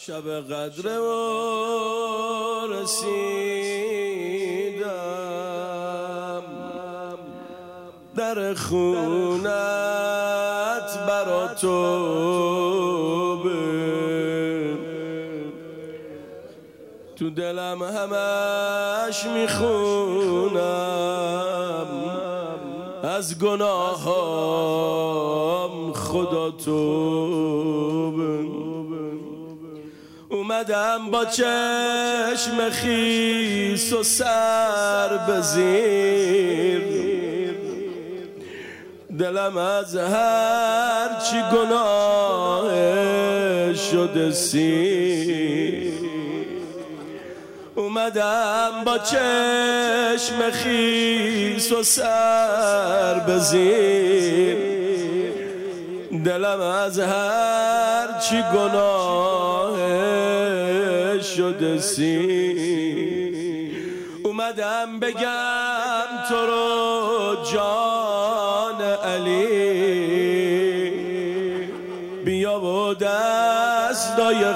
شب قدر و رسیدم در خونت برا تو تو دلم همش میخونم از گناهام خدا تو اومدم با چشم خیس و سر به زیر دلم از هر چی گناه شده سیر اومدم با چشم خیس و سر به زیر دلم از هر چی گناه شده سیر اومدم بگم تو رو جان علی بیا و دستای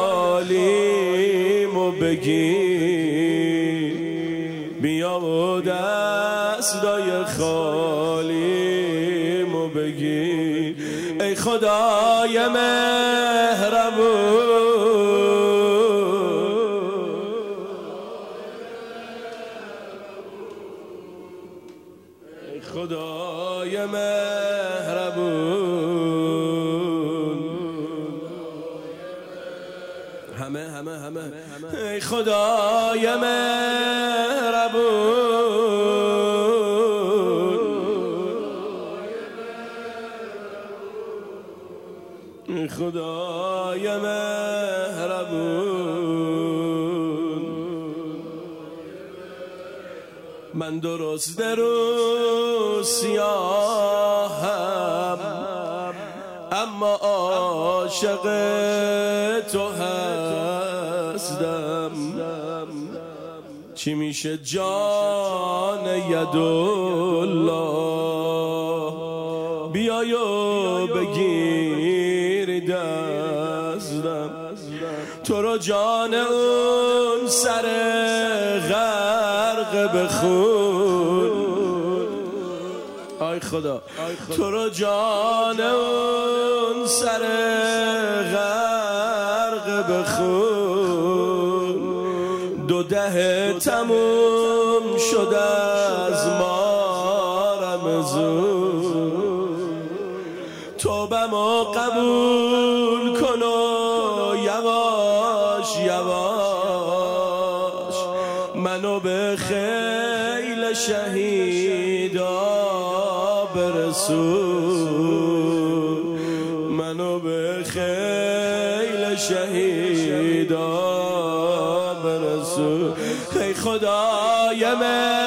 خالیمو بگیر بیا و دستای خالیمو بگیر ای خدای مهربون ای خدای مهربون همه ای خدای مهربون ای خدای مهربون من درست رو سیاهم اما عاشق تو هستم چی میشه جان یدالله بیای و بگیر دستم تو رو جان اون سر غرق بخون آی خدا تو رو جان اون سر غرق بخون دو ده تموم شده از ما رمضون توبمو قبول کن و یواش یواش منو به خیل شهیدا برسون منو به خیل شهیدا برسون ای خدای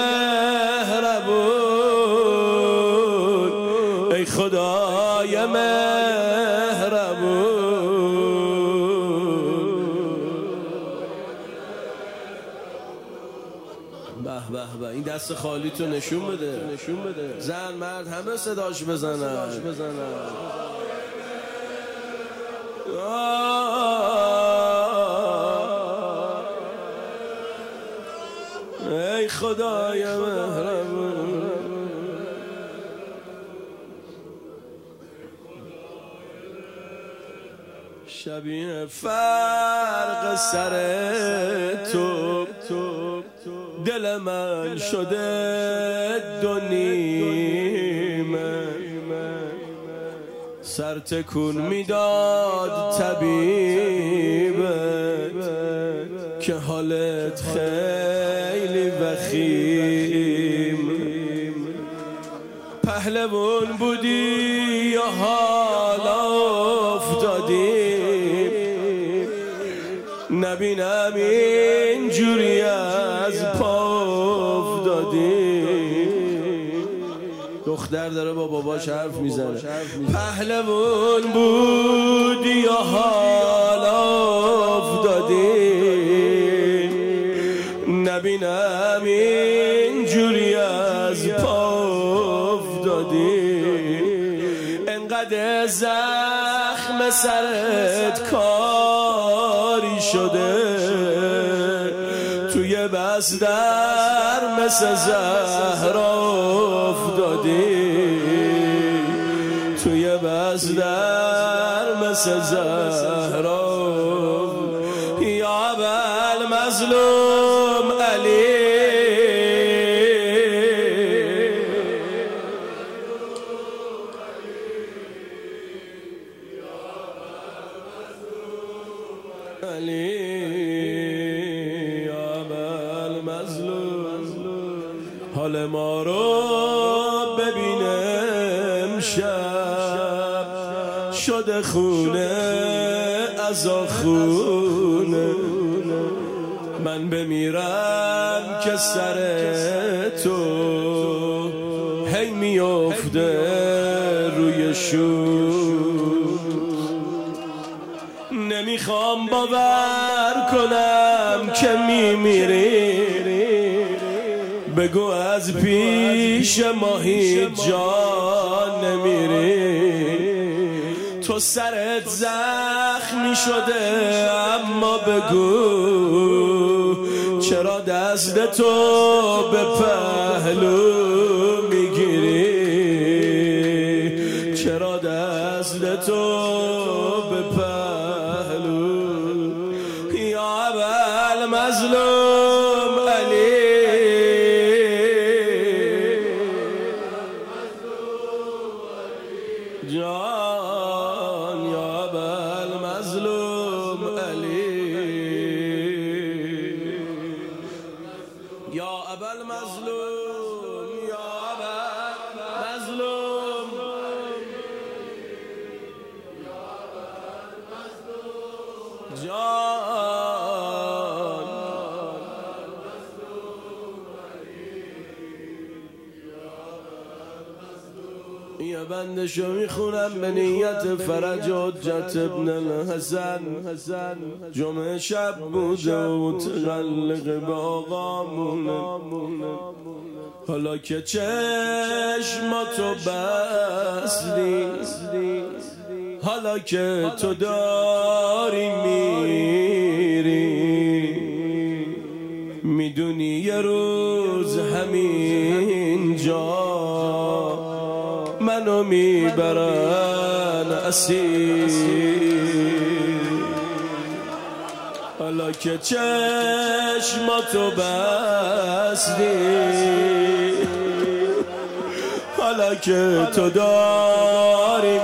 مهربون ای خدای مهربون به به این دست خالی تو نشون بده زن مرد همه صداش بزنن ای خدای مهربون شبیه فرق سر تو دل من شده دو نیمه سر تکون میداد طبیبت که حالت خیلی وخیم پهلوان بودی یا حالا افتادیم نبینم اینجوری از پا افتادیم دختر داره با باباش حرف میزنه پهلوان بودی یا حالا افتادیم نبینم اینجوری از پا افتادیم انقدر زخم سرت کاری شده توی بستر مثل زهرا افتادی، توی بستر مثل زهرا. یا ابوالمظلوم علی حال ما رو ببینم شب شده خونه از خونه. من بمیرم که سر تو هی میفته روی شور. نمیخوام باور کنم که میمیری، بگو از پیش ما هیچ جا نمیری. تو سرت زخمی شده اما بگو چرا دست تو به پهلو میگیری، چرا دست تو به پهلو. یا ابوالمظلوم علی جان، یا ابوالمظلوم علی، یا ابوالمظلوم، یا ابوالمظلوم جان. یه بندشو میخونم به نیت فرج حجت ابن الحسن. جمعه شب بوده و متعلق به آقامونه. حالا که چشماتو بستی، حالا که تو داری میری، میدونی یه روز همین جا منو میبرن اسیر. حالا که چشماتو بستی، حالا که تو داری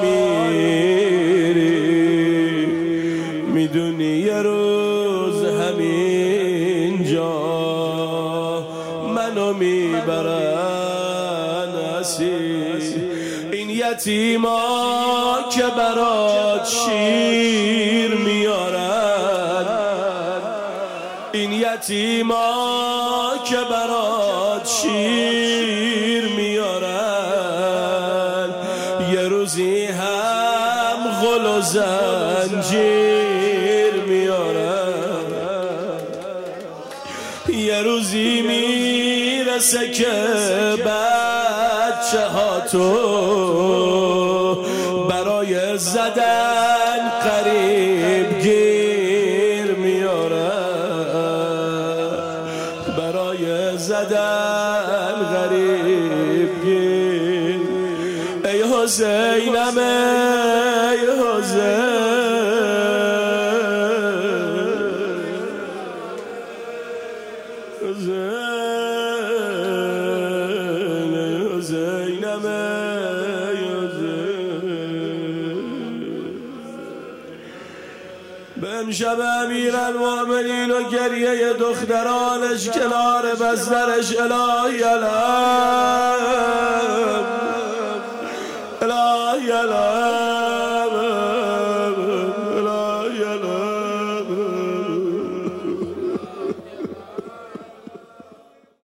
میری، میدونی یه روز همین جا منو میبرن اسیر. این یتیما که برات شیر میارن، این یتیما که برات شیر میارن، یه روزی هم غل و زنجیر میارن. یه روزی میرسه که بچه ها تو برای زدن قریب گیر میارن، برای زدن غریب گیر. ای حسینم ای حسین، حسینم ای حسین. به امشب امیرالمؤمنین و گریه دخترانش کنار بسترش الهی الهی الهی الهی